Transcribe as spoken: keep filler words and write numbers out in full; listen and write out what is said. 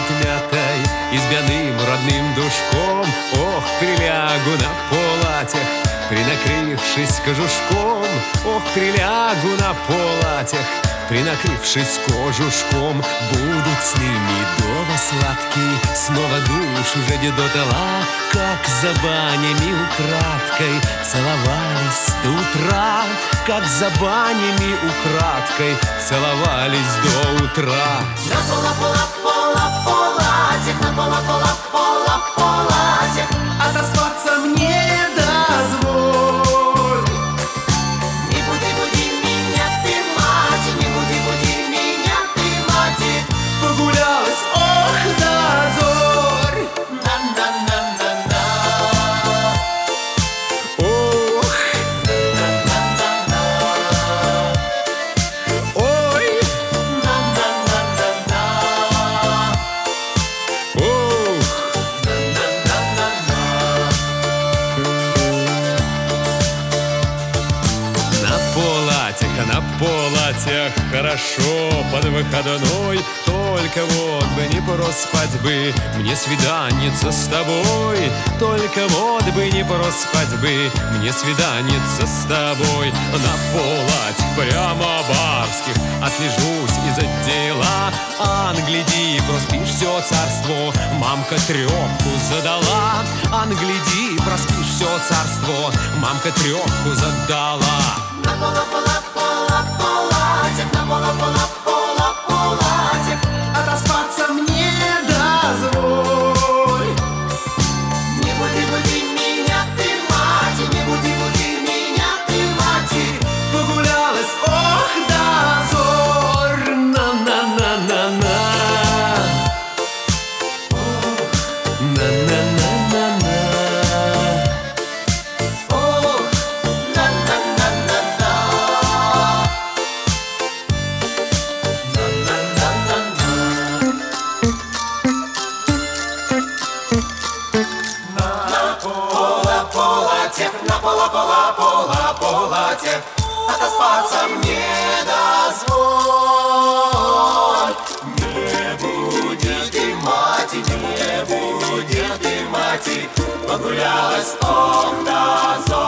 мятой и с пьяным родным душком. Ох, прилягу на полатях, принакрывшись кожушком. Ох, прилягу на полатях, принакрывшись кожушком. Будут сны медово сладкие, снова душу жадет дотла, как за банями украдкой целовались до утра, как за банями украдкой целовались до утра. На пола-пола-пола-полатях, на пола-пола-пола-полатях отоспаться мне дозволь. Не буди-буди меня, ты, мать, не буди-буди меня, ты, мать. Погулялась, ох, до зорь. На-на-на-на-на. Ох, На-на-на-на-на. ой, На-на-на-на-на. ох. На полатях, а на полатях хорошо под выходной. Только вот бы не проспать бы мне свиданница с тобой. Только вот бы не проспать бы мне свиданница с тобой. На полатях прямо барских отлежусь из-за дела. Ан, гляди, проспишь все царство, мамка трепку задала. Ан, гляди, проспишь все царство, мамка трепку задала. На пола-пола-пола-полатях, на пола-пола-пола-полатях отоспаться мне дозволь. Не буди-буди меня, ты, мать, не буди-буди меня, ты, мать. Погулялась, ох, до зорь. На-на-на-на-на. На-на-на-на-на. Ох, на-на-на-на-на. На пола-полатях, на пола-пола-пола-полатях отоспаться мне дозволь. Не буди ты, мать, не буди ты, мать. Погулялась, ох, до зорь.